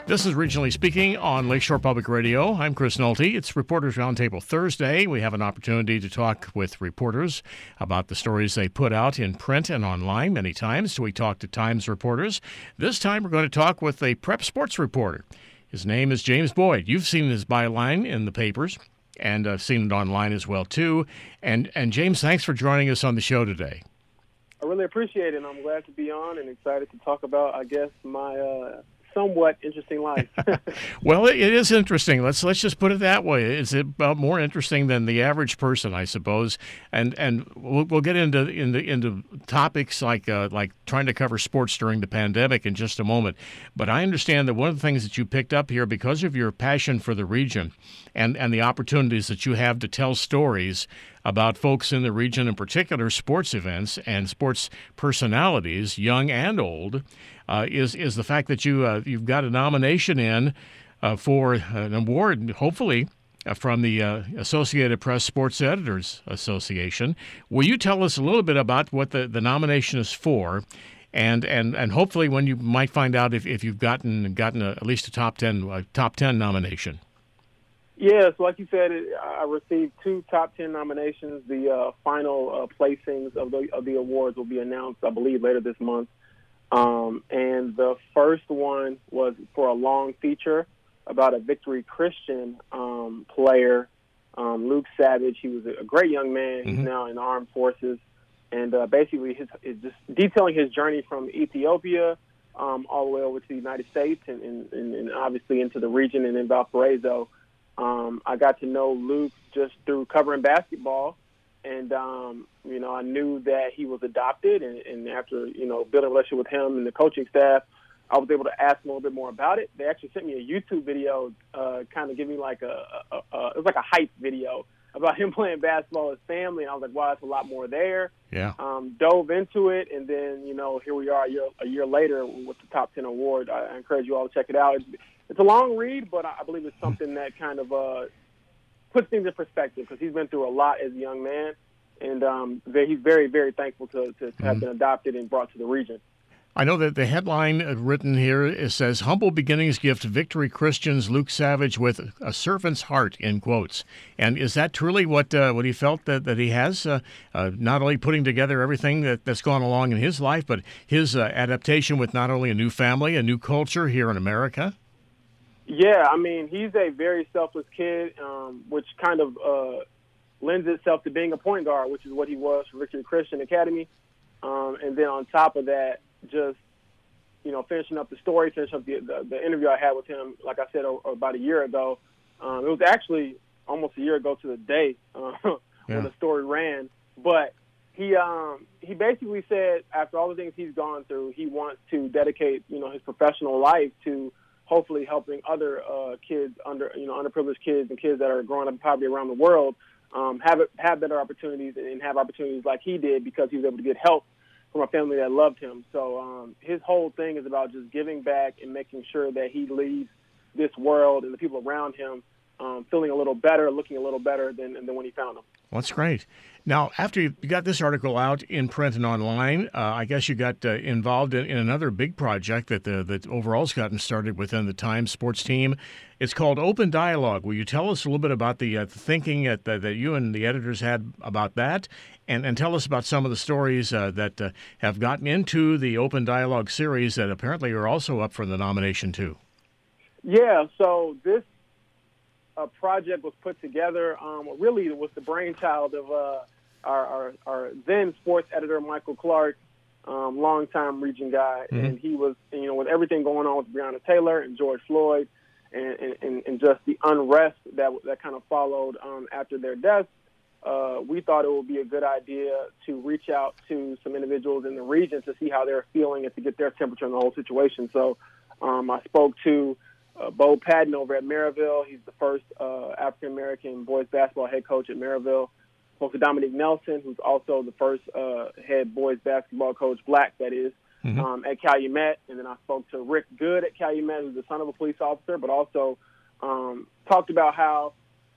This is Regionally Speaking on Lakeshore Public Radio. I'm Chris Nolte. It's Reporters Roundtable Thursday. We have an opportunity to talk with reporters about the stories they put out in print and online many times. We talk to Times reporters. This time we're going to talk with a prep sports reporter. His name is James Boyd. You've seen his byline in the papers, and I've seen it online as well, too. And James, thanks for joining us on the show today. I really appreciate it, and I'm glad to be on and excited to talk about, I guess, my somewhat interesting life. Well, it is interesting. Let's just put it that way. It's about more interesting than the average person, I suppose. And we'll get into topics like trying to cover sports during the pandemic in just a moment. But I understand that one of the things that you picked up here, because of your passion for the region and the opportunities that you have to tell stories about folks in the region, in particular sports events and sports personalities, young and old, is the fact that you've got a nomination in for an award, hopefully, from the Associated Press Sports Editors Association. Will you tell us a little bit about what the nomination is for, and hopefully when you might find out if you've gotten at least a top 10 nomination? Yeah, so like you said, I received 2 top 10 nominations. The final placings of the awards will be announced, I believe, later this month. And the first one was for a long feature about a Victory Christian player, Luke Savage. He was a great young man. He's now in the armed forces. And basically is just detailing his journey from Ethiopia all the way over to the United States and obviously into the region and in Valparaiso. I got to know Luke just through covering basketball, and, I knew that he was adopted, and after, building a relationship with him and the coaching staff, I was able to ask him a little bit more about it. They actually sent me a YouTube video, kind of giving it was like a hype video about him playing basketball with his family, and I was like, wow, that's a lot more there. Yeah. Dove into it, and then, here we are a year later with the Top 10 award. I encourage you all to check it out. It's a long read, but I believe it's something that kind of puts things in perspective because he's been through a lot as a young man, and he's very, very thankful to have been adopted and brought to the region. I know that the headline written here, it says, "Humble Beginnings Gift Victory Christians Luke Savage with a Servant's Heart," in quotes. And is that truly what he felt that he has, not only putting together everything that's gone along in his life, but his adaptation with not only a new family, a new culture here in America? Yeah, he's a very selfless kid, which kind of lends itself to being a point guard, which is what he was for Victory Christian Academy. And then on top of that, just, finishing up the story, finishing up the interview I had with him, like I said, about a year ago. It was actually almost a year ago to the day when the story ran. But he basically said after all the things he's gone through, he wants to dedicate, his professional life to hopefully helping other kids, underprivileged kids and kids that are growing up in poverty around the world, have better opportunities and have opportunities like he did because he was able to get help from a family that loved him. So his whole thing is about just giving back and making sure that he leaves this world and the people around him feeling a little better, looking a little better than when he found them. Well, that's great. Now, after you got this article out in print and online, I guess you got involved in another big project that overall's gotten started within the Times sports team. It's called Open Dialogue. Will you tell us a little bit about the thinking that you and the editors had about that, and tell us about some of the stories that have gotten into the Open Dialogue series that apparently are also up for the nomination too? Yeah, so this project was put together. Really, it was the brainchild of our then sports editor, Michael Clark, longtime region guy. Mm-hmm. And he was, with everything going on with Breonna Taylor and George Floyd and just the unrest that kind of followed after their deaths, we thought it would be a good idea to reach out to some individuals in the region to see how they're feeling and to get their temperature on the whole situation. So I spoke to Bo Patton over at Maryville. He's the first African-American boys basketball head coach at Maryville. Spoke to Dominique Nelson, who's also the first head boys basketball coach, black that is, at Calumet. And then I spoke to Rick Good at Calumet, who's the son of a police officer, but also talked about how,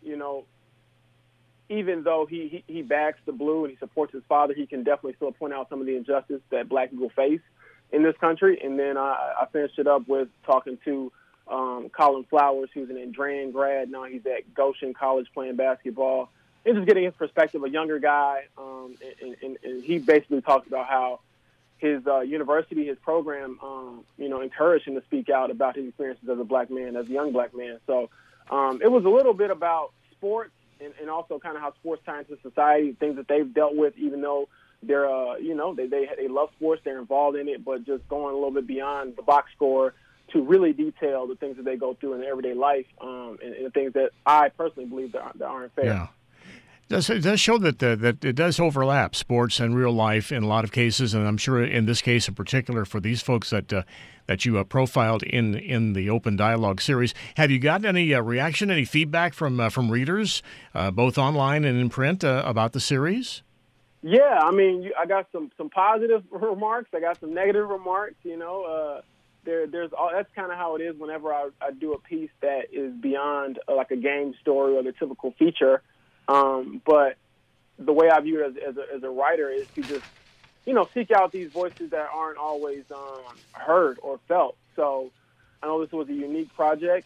even though he backs the blue and he supports his father, he can definitely still point out some of the injustice that black people face in this country. And then I finished it up with talking to Colin Flowers, who's an Andrean grad. Now he's at Goshen College playing basketball. And just getting his perspective, a younger guy, and he basically talked about how his university, his program, encouraged him to speak out about his experiences as a black man, as a young black man. So it was a little bit about sports and also kind of how sports tie into society, things that they've dealt with, even though they're, they love sports, they're involved in it, but just going a little bit beyond the box score to really detail the things that they go through in their everyday life, and the things that I personally believe that aren't fair. Yeah. It does show that it does overlap sports and real life in a lot of cases, and I'm sure in this case in particular for these folks that you profiled in the Open Dialogue series. Have you gotten any reaction, any feedback from readers, both online and in print, about the series? Yeah, I mean, I got some positive remarks. I got some negative remarks. There's all, that's kind of how it is whenever I do a piece that is beyond like a game story or the typical feature. But the way I view it as a writer is to just, seek out these voices that aren't always heard or felt. So I know this was a unique project.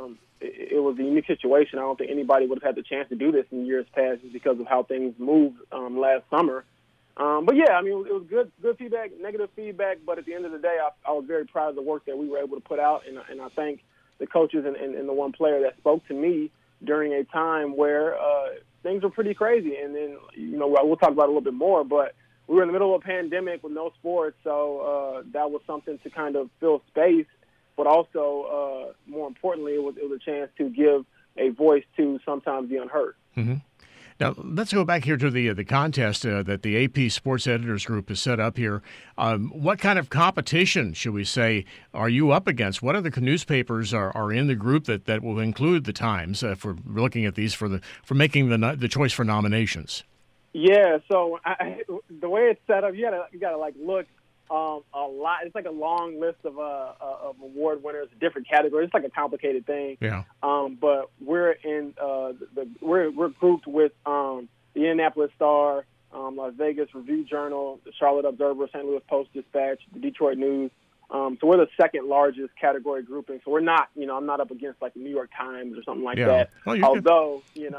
It was a unique situation. I don't think anybody would have had the chance to do this in years past just because of how things moved last summer. But yeah, I mean, it was good feedback, negative feedback. But at the end of the day, I was very proud of the work that we were able to put out. And I thank the coaches and the one player that spoke to me during a time where things were pretty crazy. And then, we'll talk about it a little bit more, but we were in the middle of a pandemic with no sports. So that was something to kind of fill space. But also, more importantly, it was a chance to give a voice to sometimes the unheard. Mm-hmm. Now, let's go back here to the contest that the AP Sports Editors Group has set up here. What kind of competition, should we say, are you up against? What other newspapers are in the group that will include the Times for looking at these for making the choice for nominations? Yeah, so the way it's set up, you gotta like look a lot. It's like a long list of award winners, different categories. It's like a complicated thing. Yeah. But we're in we're grouped with the Indianapolis Star, Las Vegas Review Journal, the Charlotte Observer, St. Louis Post-Dispatch, the Detroit News. So we're the second largest category grouping. So we're not, I'm not up against like the New York Times or something like that. Well, although,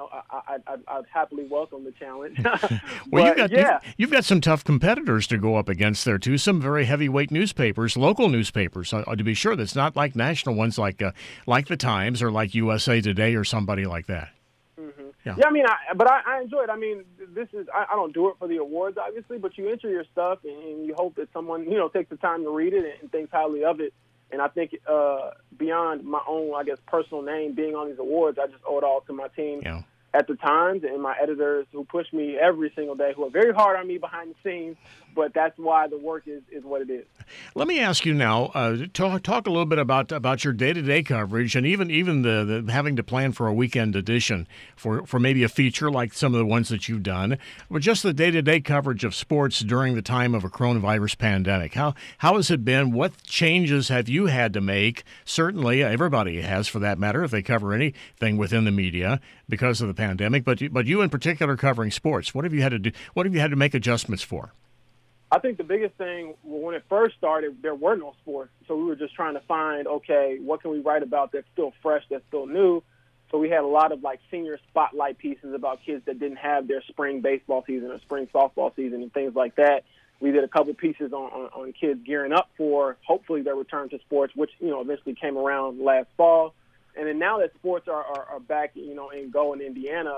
I'd happily welcome the challenge. Well, you've got some tough competitors to go up against there too. Some very heavyweight newspapers, local newspapers, to be sure. That's not like national ones like the Times or like USA Today or somebody like that. Yeah, I mean, I enjoy it. I mean, I don't do it for the awards, obviously, but you enter your stuff and you hope that someone, takes the time to read it and thinks highly of it. And I think beyond my own, I guess, personal name being on these awards, I just owe it all to my team at the Times and my editors who push me every single day, who are very hard on me behind the scenes. But that's why the work is what it is. Let me ask you now, talk a little bit about your day-to-day coverage and even the having to plan for a weekend edition for maybe a feature like some of the ones that you've done, but just the day-to-day coverage of sports during the time of a coronavirus pandemic. How has it been? What changes have you had to make? Certainly, everybody has, for that matter, if they cover anything within the media because of the pandemic, but you in particular covering sports. What have you had to do? What have you had to make adjustments for? I think the biggest thing, when it first started, there were no sports. So we were just trying to find, okay, what can we write about that's still fresh, that's still new? So we had a lot of like senior spotlight pieces about kids that didn't have their spring baseball season or spring softball season and things like that. We did a couple pieces on kids gearing up for hopefully their return to sports, which, eventually came around last fall. And then now that sports are back, in go in Indiana,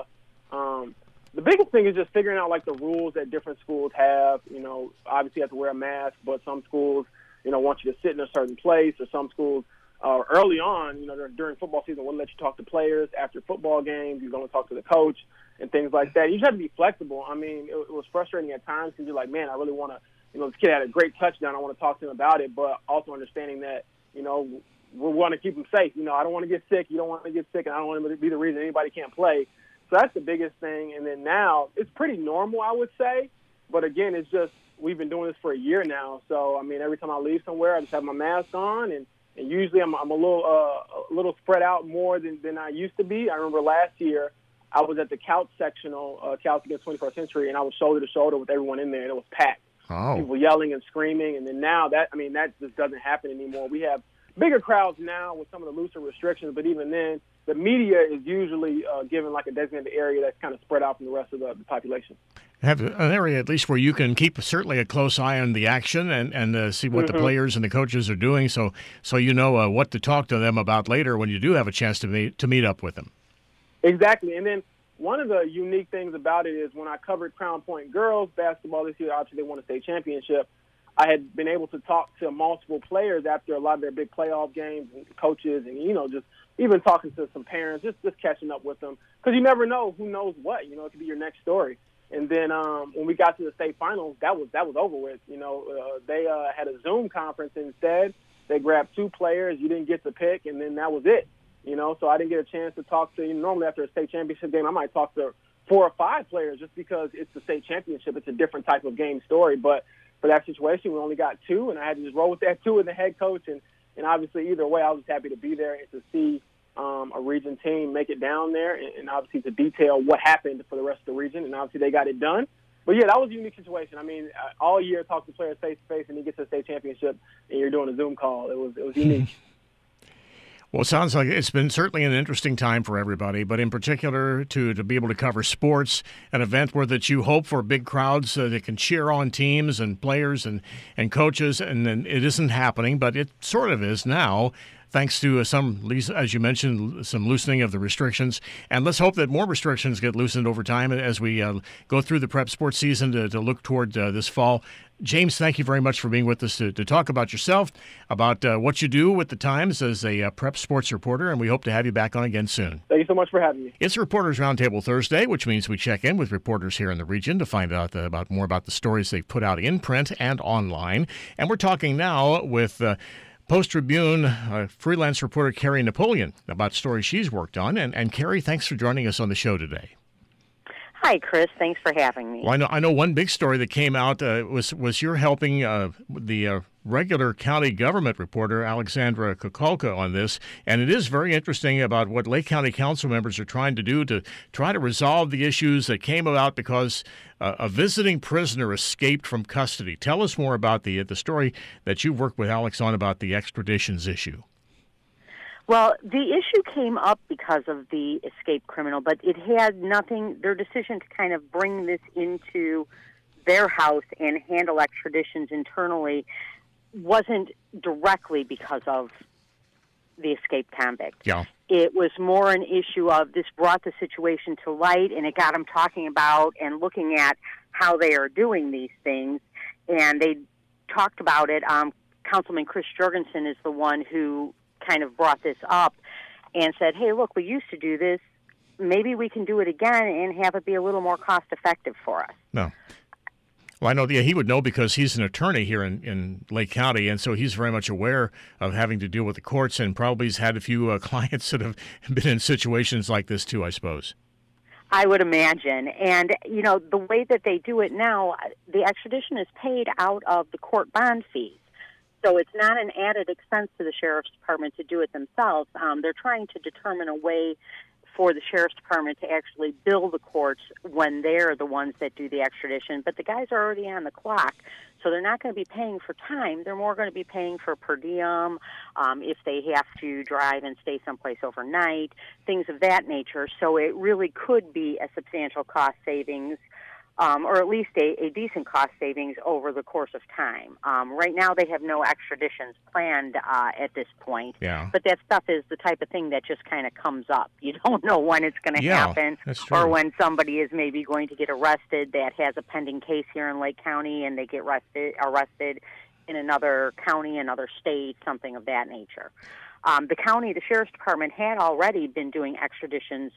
the biggest thing is just figuring out, like, the rules that different schools have. Obviously you have to wear a mask, but some schools, want you to sit in a certain place, or some schools early on, during football season, wouldn't let you talk to players. After football games, you're going to talk to the coach and things like that. You just have to be flexible. I mean, it was frustrating at times because you're like, man, I really want to, this kid had a great touchdown. I want to talk to him about it, but also understanding that, we want to keep him safe. I don't want to get sick. You don't want to get sick, and I don't want him to be the reason anybody can't play. So that's the biggest thing. And then now it's pretty normal, I would say. But again, it's just we've been doing this for a year now. So, I mean, every time I leave somewhere, I just have my mask on. And usually I'm a little spread out more than I used to be. I remember last year I was at the Couch sectional, Couch Against 21st Century, and I was shoulder to shoulder with everyone in there, and it was packed. Oh. People yelling and screaming. And then now that just doesn't happen anymore. We have bigger crowds now with some of the looser restrictions, but even then, the media is usually given like a designated area that's kind of spread out from the rest of the population. Have an area at least where you can keep certainly a close eye on the action and see what the players and the coaches are doing, so you know what to talk to them about later when you do have a chance to meet up with them. Exactly, and then one of the unique things about it is when I covered Crown Point girls basketball this year, obviously they won a state championship. I had been able to talk to multiple players after a lot of their big playoff games and coaches and, just even talking to some parents, just catching up with them. Because you never know who knows what. It could be your next story. And then when we got to the state finals, that was over with. They had a Zoom conference instead. They grabbed 2 players. You didn't get to pick, and then that was it. So I didn't get a chance to talk to, normally after a state championship game, I might talk to 4 or 5 players just because it's the state championship. It's a different type of game story. But for that situation, we only got 2, and I had to just roll with that 2 and the head coach. And obviously, either way, I was just happy to be there and to see a region team make it down there and obviously to detail what happened for the rest of the region. And obviously, they got it done. But, yeah, that was a unique situation. I mean, all year talk to players face-to-face, and you get to the state championship, and you're doing a Zoom call. It was unique. Well, it sounds like it's been certainly an interesting time for everybody, but in particular to be able to cover sports, an event where that you hope for big crowds that can cheer on teams and players and coaches, and then it isn't happening, but it sort of is now, thanks to some, as you mentioned, some loosening of the restrictions. And let's hope that more restrictions get loosened over time as we go through the prep sports season to look toward this fall. James, thank you very much for being with us to talk about yourself, about what you do with the Times as a prep sports reporter, and we hope to have you back on again soon. Thank you so much for having me. It's Reporters Roundtable Thursday, which means we check in with reporters here in the region to find out more about the stories they've put out in print and online. And we're talking now with Post-Tribune freelance reporter Carrie Napoleon about stories she's worked on. And Carrie, thanks for joining us on the show today. Hi, Chris. Thanks for having me. Well, I know one big story that came out was you're helping the regular county government reporter, Alexandra Kukulka, on this. And it is very interesting about what Lake County Council members are trying to do to try to resolve the issues that came about because a visiting prisoner escaped from custody. Tell us more about the story that you've worked with Alex on about the extraditions issue. Well, the issue came up because of the escaped criminal, but it had nothing, their decision to kind of bring this into their house and handle extraditions internally wasn't directly because of the escaped convict. Yeah. It was more an issue of this brought the situation to light, and it got them talking about and looking at how they are doing these things, and they talked about it. Councilman Chris Jorgensen is the one who kind of brought this up and said, hey, look, we used to do this. Maybe we can do it again and have it be a little more cost-effective for us. No. Well, I know he would know because he's an attorney here in Lake County, and so he's very much aware of having to deal with the courts and probably has had a few clients that have been in situations like this too, I suppose. I would imagine. And, the way that they do it now, the extradition is paid out of the court bond fees. So it's not an added expense to the Sheriff's Department to do it themselves. They're trying to determine a way for the Sheriff's Department to actually bill the courts when they're the ones that do the extradition. But the guys are already on the clock, so they're not going to be paying for time. They're more going to be paying for per diem, if they have to drive and stay someplace overnight, things of that nature. So it really could be a substantial cost savings, or at least a decent cost savings over the course of time. Right now they have no extraditions planned at this point. Yeah. But that stuff is the type of thing that just kind of comes up. You don't know when it's going to happen or when somebody is maybe going to get arrested that has a pending case here in Lake County and they get arrested in another county, another state, something of that nature. The Sheriff's Department had already been doing extraditions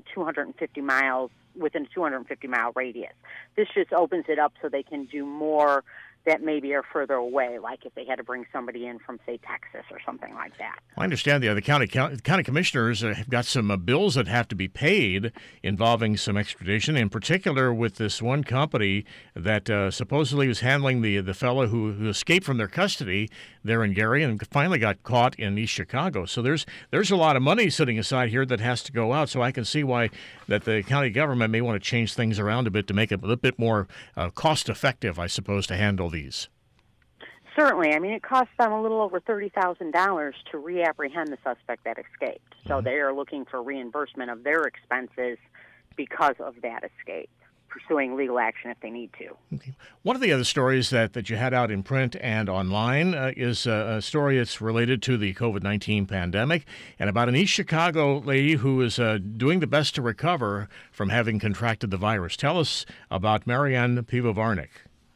250 miles within a 250-mile radius. This just opens it up so they can do more that maybe are further away, like if they had to bring somebody in from, say, Texas or something like that. I understand the county commissioners have got some bills that have to be paid involving some extradition, in particular with this one company that supposedly was handling the fellow who escaped from their custody there in Gary and finally got caught in East Chicago. So there's a lot of money sitting aside here that has to go out, so I can see why that the county government may want to change things around a bit to make it a little bit more cost-effective, I suppose, to handle these. Certainly. I mean, it cost them a little over $30,000 to reapprehend the suspect that escaped. So they are looking for reimbursement of their expenses because of that escape, pursuing legal action if they need to. Okay. One of the other stories that you had out in print and online is a story that's related to the COVID-19 pandemic and about an East Chicago lady who is doing the best to recover from having contracted the virus. Tell us about Marianne Pivovarnik.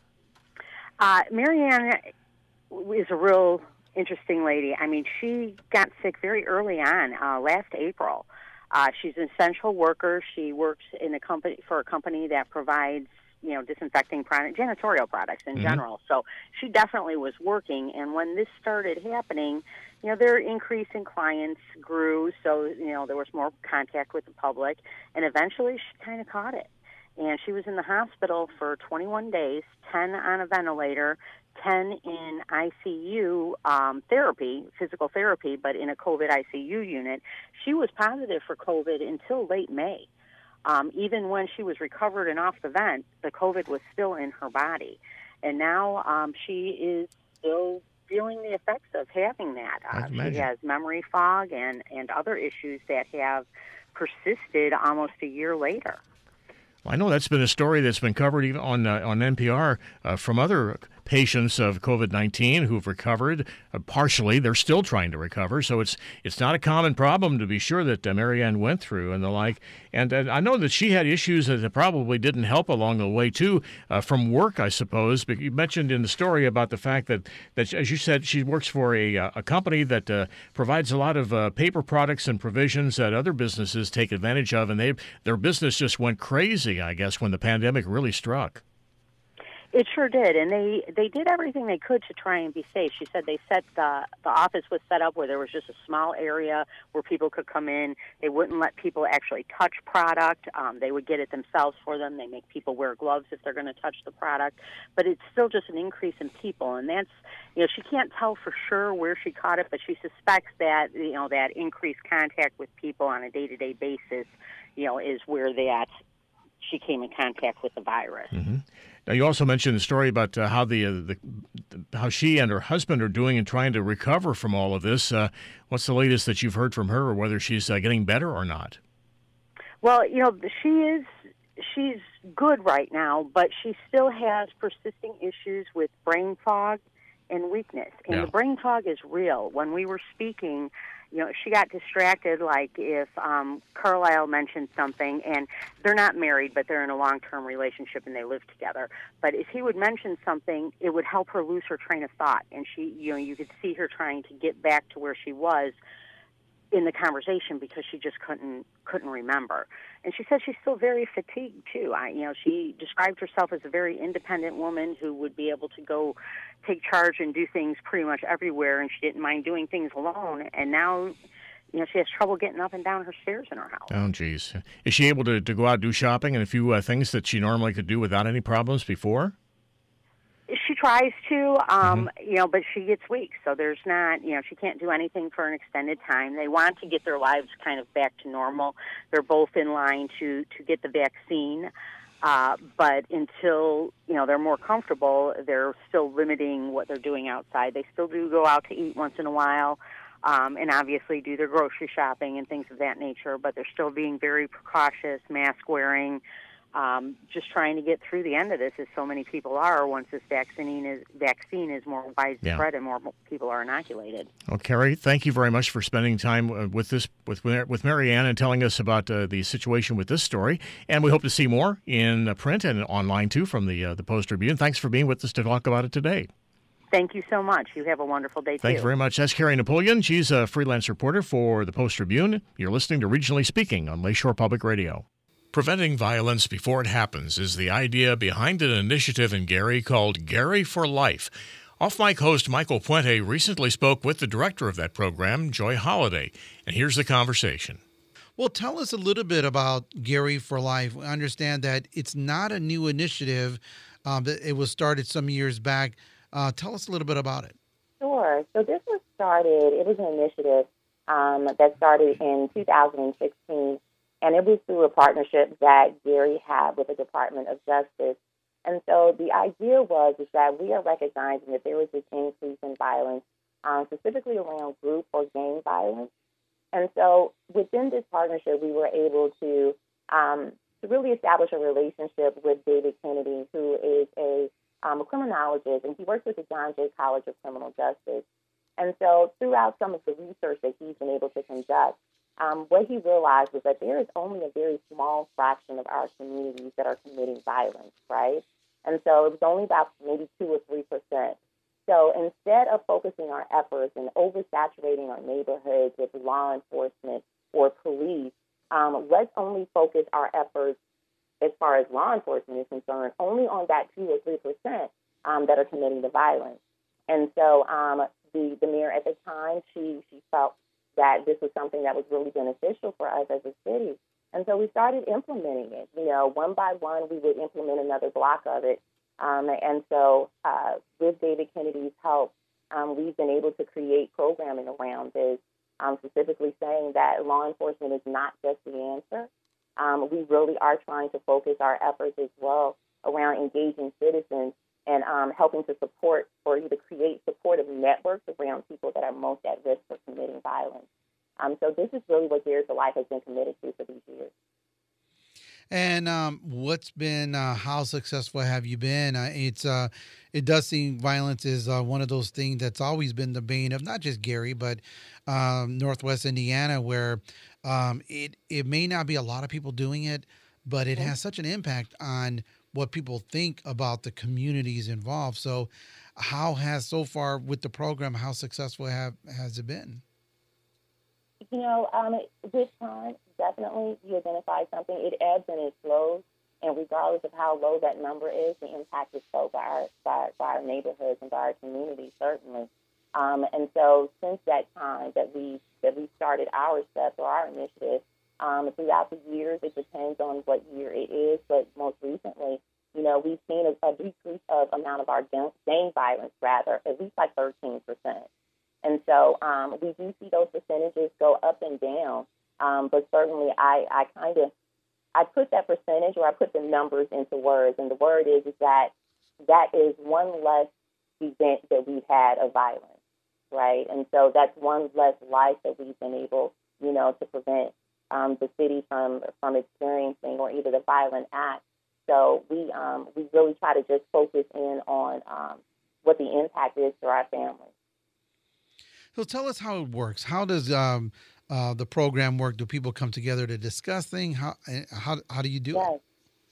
Marianne is a real interesting lady. I mean, she got sick very early on, last April. She's an essential worker. She works in a company that provides, disinfecting janitorial products in general. So she definitely was working. And when this started happening, their increase in clients grew. So, there was more contact with the public. And eventually she kind of caught it. And she was in the hospital for 21 days, 10 on a ventilator, 10 in ICU therapy, physical therapy, but in a COVID ICU unit. She was positive for COVID until late May. Even when she was recovered and off the vent, the COVID was still in her body. And now she is still feeling the effects of having that. She has memory fog and other issues that have persisted almost a year later. I know that's been a story that's been covered even on NPR from other patients of COVID-19 who've recovered partially. They're still trying to recover, so it's not a common problem, to be sure, that Marianne went through and the like. And I know that she had issues that probably didn't help along the way too, from work, I suppose. But you mentioned in the story about the fact that as you said, she works for a company that provides a lot of paper products and provisions that other businesses take advantage of, and their business just went crazy, I guess, when the pandemic really struck. It sure did, and they did everything they could to try and be safe. She said they set the office was set up where there was just a small area where people could come in. They wouldn't let people actually touch product. They would get it themselves for them. They make people wear gloves if they're going to touch the product. But it's still just an increase in people, and that's, she can't tell for sure where she caught it, but she suspects that, that increased contact with people on a day-to-day basis, is where she came in contact with the virus. Mm-hmm. Now, you also mentioned the story about how how she and her husband are doing and trying to recover from all of this. What's the latest that you've heard from her, or whether she's getting better or not? Well, she's good right now, but she still has persisting issues with brain fog and weakness. And the brain fog is real. When we were speaking, she got distracted, like if Carlisle mentioned something, and they're not married, but they're in a long-term relationship and they live together. But if he would mention something, it would help her lose her train of thought. And she, you could see her trying to get back to where she was in the conversation because she just couldn't remember. And she said she's still very fatigued too. She described herself as a very independent woman who would be able to go take charge and do things pretty much everywhere, and she didn't mind doing things alone. And now, she has trouble getting up and down her stairs in her house. Oh, geez. Is she able to go out and do shopping and a few things that she normally could do without any problems before? She tries to, but she gets weak. So there's not, she can't do anything for an extended time. They want to get their lives kind of back to normal. They're both in line to get the vaccine. But until, they're more comfortable, they're still limiting what they're doing outside. They still do go out to eat once in a while, and obviously do their grocery shopping and things of that nature, but they're still being very precautious, mask wearing, just trying to get through the end of this, as so many people are, once this vaccine is more widespread and more people are inoculated. Well, Carrie, thank you very much for spending time with Marianne and telling us about the situation with this story. And we hope to see more in print and online too from the Post-Tribune. Thanks for being with us to talk about it today. Thank you so much. You have a wonderful day, too. Thanks very much. That's Carrie Napoleon. She's a freelance reporter for the Post-Tribune. You're listening to Regionally Speaking on Lakeshore Public Radio. Preventing violence before it happens is the idea behind an initiative in Gary called Gary for Life. Off-mic host Michael Puente recently spoke with the director of that program, Joy Holliday, and here's the conversation. Well, tell us a little bit about Gary for Life. We understand that it's not a new initiative. It was started some years back. Tell us a little bit about it. Sure. So this was an initiative that started in 2016. And it was through a partnership that Gary had with the Department of Justice And so the idea is that we are recognizing that there is this increase in violence, specifically around group or gang violence. And so within this partnership, we were able to really establish a relationship with David Kennedy, who is a criminologist, and he works with the John Jay College of Criminal Justice. And so throughout some of the research that he's been able to conduct, what he realized was that there is only a very small fraction of our communities that are committing violence, right? And so it was only about maybe 2 or 3%. So instead of focusing our efforts and oversaturating our neighborhoods with law enforcement or police, let's only focus our efforts as far as law enforcement is concerned, only on that 2 or 3% that are committing the violence. And so the mayor at the time, she felt that this was something that was really beneficial for us as a city. And so we started implementing it. One by one, we would implement another block of it. And so with David Kennedy's help, we've been able to create programming around this, specifically saying that law enforcement is not just the answer. We really are trying to focus our efforts as well around engaging citizens and helping to support or either create supportive networks around people that are most at risk for committing violence. So this is really what Geared for Life has been committed to for these years. And what's been, how successful have you been? It does seem violence is one of those things that's always been the bane of not just Gary, but Northwest Indiana, where it may not be a lot of people doing it, but it has such an impact on what people think about the communities involved. So how has, so far with the program, how successful has it been? With time, definitely you identify something. It ebbs and it flows, and regardless of how low that number is, the impact is felt by our neighborhoods and by our communities, certainly. And so since that time that we started our steps or our initiative, throughout the years, it depends on what year it is, but most recently, we've seen a decrease of amount of our gang violence, rather, at least by 13%. And so we do see those percentages go up and down, but certainly I put that percentage, or I put the numbers into words, and the word is that is one less event that we've had of violence, right? And so that's one less life that we've been able, to prevent the city from experiencing or either the violent act. So we really try to just focus in on what the impact is to our families. So tell us how it works. How does the program work? Do people come together to discuss things? How do you do it?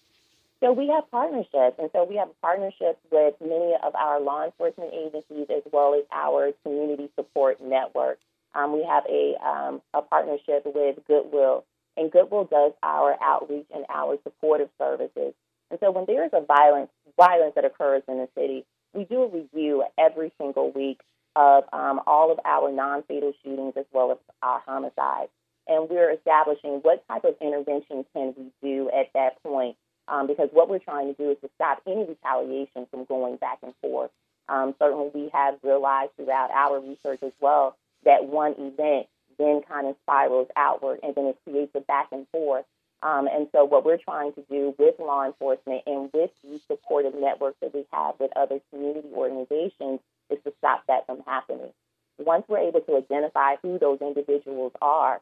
So we have partnerships, and so we have partnerships with many of our law enforcement agencies as well as our community support network. We have a partnership with Goodwill, and Goodwill does our outreach and our supportive services. And so when there is a violence that occurs in the city, we do a review every single week of all of our non-fatal shootings as well as our homicides. And we're establishing what type of intervention can we do at that point, because what we're trying to do is to stop any retaliation from going back and forth. Certainly we have realized throughout our research as well that one event then kind of spirals outward and then it creates a back and forth. And so what we're trying to do with law enforcement and with these supportive networks that we have with other community organizations is to stop that from happening. Once we're able to identify who those individuals are,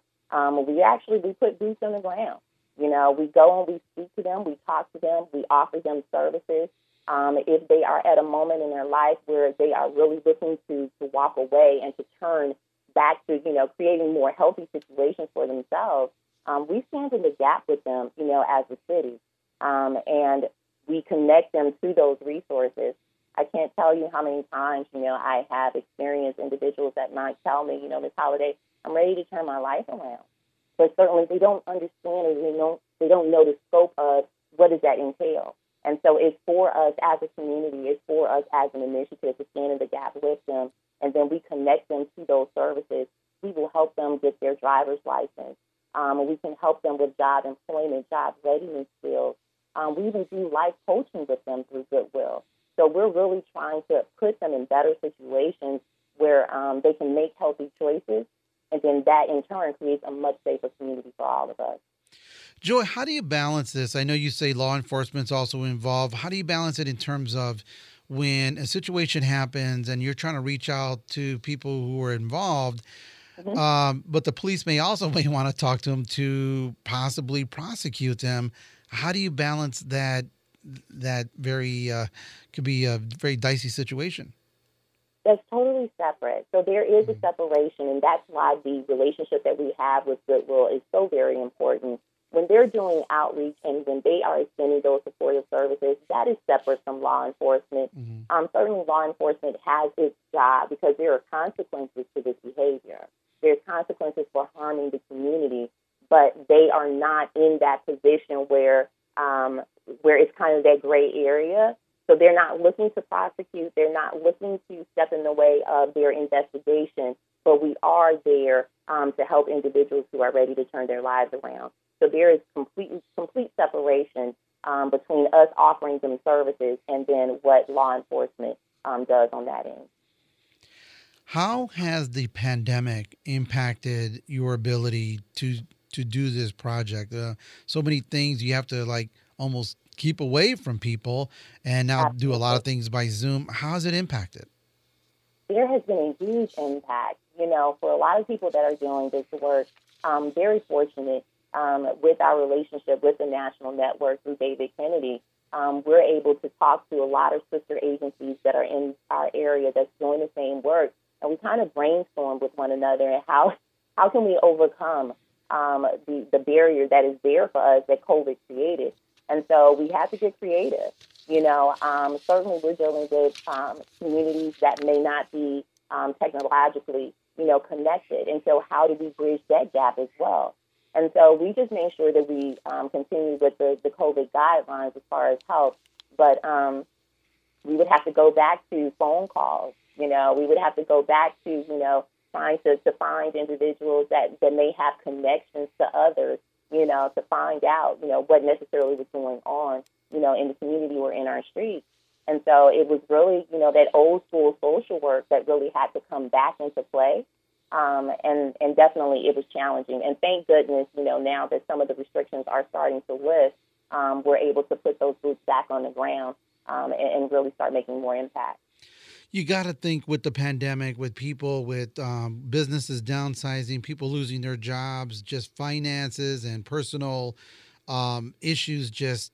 we put boots on the ground. We go and we speak to them, we talk to them, we offer them services. If they are at a moment in their life where they are really looking to walk away and to turn back to, creating more healthy situations for themselves, we stand in the gap with them, as a city, and we connect them to those resources. I can't tell you how many times, I have experienced individuals that might tell me, Ms. Holliday, I'm ready to turn my life around. But certainly they don't understand or they don't know the scope of what does that entail. And so it's for us as a community, it's for us as an initiative to stand in the gap with them, and then we connect them to those services. We will help them get their driver's license. We can help them with job employment, job readiness skills. We even do life coaching with them through Goodwill. So we're really trying to put them in better situations where they can make healthy choices, and then that in turn creates a much safer community for all of us. Joy, how do you balance this? I know you say law enforcement's also involved. How do you balance it in terms of when a situation happens and you're trying to reach out to people who are involved, Mhm. but the police may want to talk to them to possibly prosecute them? How do you balance that? That very could be a very dicey situation. That's totally separate. So there is a separation, and that's why the relationship that we have with Goodwill is so very important. When they're doing outreach and when they are extending those supportive services, that is separate from law enforcement. Certainly, law enforcement has its job because there are consequences to this behavior. There's consequences for harming the community, but they are not in that position where it's kind of that gray area. So they're not looking to prosecute. They're not looking to step in the way of their investigation. But we are there to help individuals who are ready to turn their lives around. So there is complete separation between us offering them services and then what law enforcement does on that end. How has the pandemic impacted your ability to do this project? So many things you have to like almost keep away from people and now do a lot of things by Zoom. How has it impacted? There has been a huge impact. You know, for a lot of people that are doing this work, very fortunate with our relationship with the National Network through David Kennedy. We're able to talk to a lot of sister agencies that are in our area that's doing the same work. And we kind of brainstorm with one another and how can we overcome the barrier that is there for us that COVID created. And so we have to get creative. You know, certainly we're dealing with communities that may not be technologically, connected. And so how do we bridge that gap as well? And so we just made sure that we continue with the COVID guidelines as far as health. But we would have to go back to phone calls. We would have to go back to, trying to find individuals that may have connections to others, to find out, what necessarily was going on, in the community or in our streets. And so it was really, that old school social work that really had to come back into play. And definitely it was challenging. And thank goodness, now that some of the restrictions are starting to lift, we're able to put those boots back on the ground and really start making more impact. You got to think with the pandemic, with people, with businesses downsizing, people losing their jobs, just finances and personal issues, just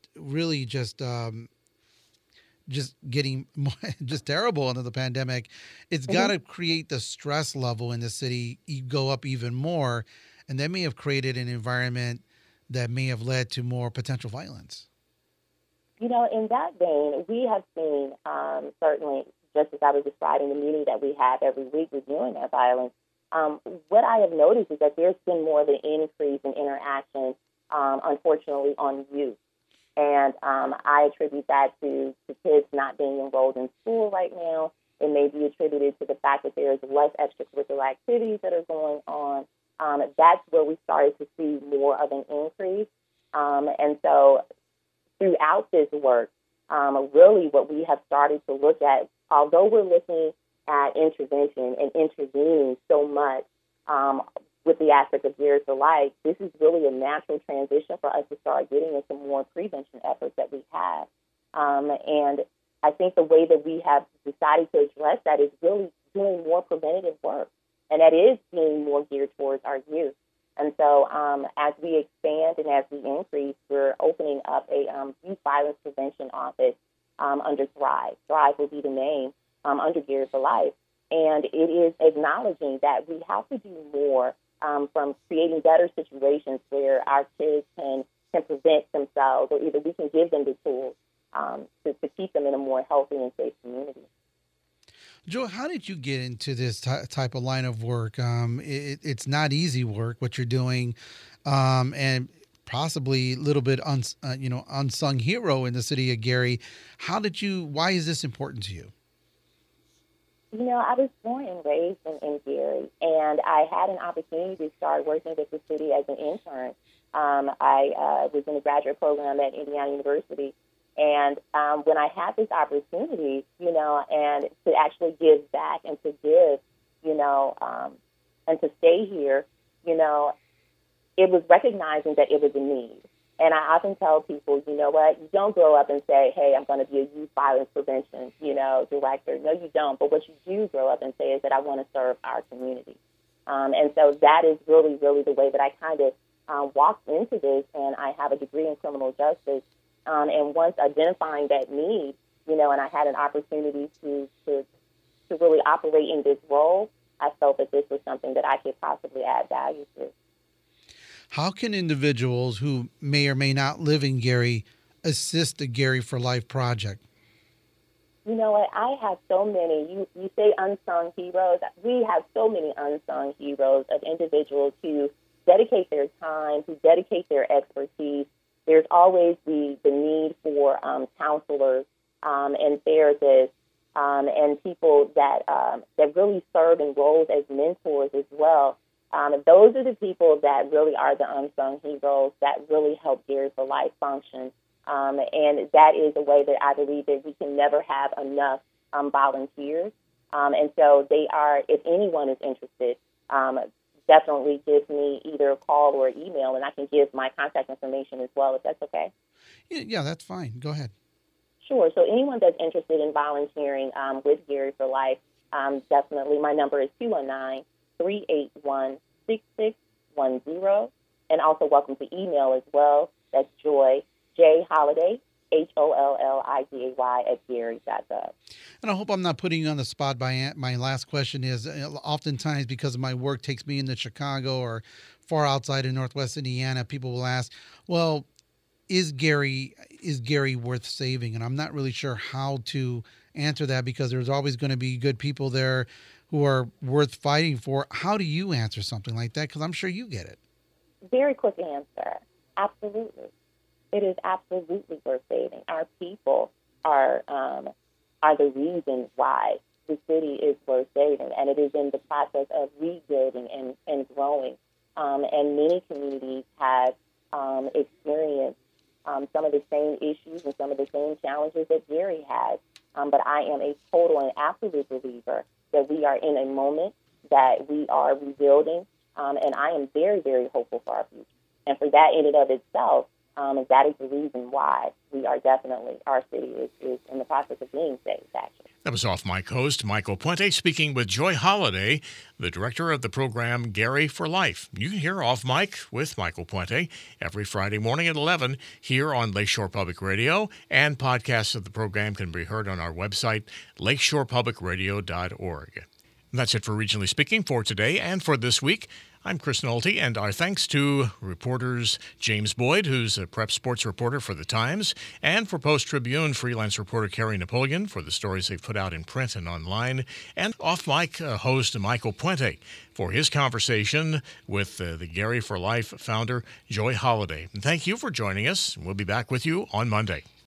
getting more, just terrible under the pandemic. It's got to create the stress level in the city go up even more, and that may have created an environment that may have led to more potential violence. In that vein, we have seen certainly, just as I was describing the meeting that we have every week reviewing that violence, what I have noticed is that there's been more of an increase in interaction, unfortunately, on youth. And I attribute that to kids not being enrolled in school right now. It may be attributed to the fact that there's less extracurricular activities that are going on. That's where we started to see more of an increase. And so throughout this work, really what we have started to look at, although we're looking at intervention and intervening so much with the aspect of Geared for Life, this is really a natural transition for us to start getting into more prevention efforts that we have. And I think the way that we have decided to address that is really doing more preventative work, and that is being more geared towards our youth. And so as we expand and as we increase, we're opening up a youth violence prevention office under Thrive. Thrive will be the name under Geared for Life. And it is acknowledging that we have to do more from creating better situations where our kids can prevent themselves, or either we can give them the tools to keep them in a more healthy and safe community. Joe, how did you get into this type of line of work? It's not easy work, what you're doing, and possibly a little bit unsung hero in the city of Gary. Why is this important to you? I was born and raised in Gary, and I had an opportunity to start working with the city as an intern. I was in a graduate program at Indiana University, and when I had this opportunity, and to actually give back and to give, and to stay here, it was recognizing that it was a need. And I often tell people, you know what, you don't grow up and say, hey, I'm going to be a youth violence prevention, director. No, you don't. But what you do grow up and say is that I want to serve our community. And so that is really, really the way that I kind of walked into this. And I have a degree in criminal justice. And once identifying that need, and I had an opportunity to really operate in this role, I felt that this was something that I could possibly add value to. How can individuals who may or may not live in Gary assist the Gary for Life project? You know what? I have so many. You say unsung heroes. We have so many unsung heroes of individuals who dedicate their time, who dedicate their expertise. There's always the need for counselors and therapists and people that really serve in roles as mentors as well. Those are the people that really are the unsung heroes that really help Gary for Life function. And that is a way that I believe that we can never have enough volunteers. And so they are, if anyone is interested, definitely give me either a call or an email, and I can give my contact information as well, if that's okay. Yeah, that's fine. Go ahead. Sure. So anyone that's interested in volunteering with Gary for Life, definitely my number is 219-381-6610, and also welcome to email as well. That's Joy, J. Holliday, HOLLIDAY @Gary.gov. And I hope I'm not putting you on the spot. My last question is, oftentimes because of my work takes me into Chicago or far outside in Northwest Indiana, people will ask, well, is Gary worth saving? And I'm not really sure how to answer that, because there's always going to be good people there who are worth fighting for. How do you answer something like that? Because I'm sure you get it. Very quick answer. Absolutely. It is absolutely worth saving. Our people are the reason why the city is worth saving, and it is in the process of rebuilding and growing. And many communities have experienced some of the same issues and some of the same challenges that Gary has. But I am a total and absolute believer that we are in a moment that we are rebuilding, and I am very, very hopeful for our future. And for that in and of itself, that is the reason why we are definitely, our city is in the process of being saved, actually. That was Off Mic host Michael Puente speaking with Joy Holliday, the director of the program Gary for Life. You can hear Off Mic with Michael Puente every Friday morning at 11 here on Lakeshore Public Radio, and podcasts of the program can be heard on our website, lakeshorepublicradio.org. And that's it for Regionally Speaking for today and for this week. I'm Chris Nolte, and our thanks to reporters James Boyd, who's a prep sports reporter for The Times, and for Post-Tribune freelance reporter Carrie Napoleon for the stories they've put out in print and online, and off-mic host Michael Puente for his conversation with the Gary for Life founder, Joy Holliday. And thank you for joining us. We'll be back with you on Monday.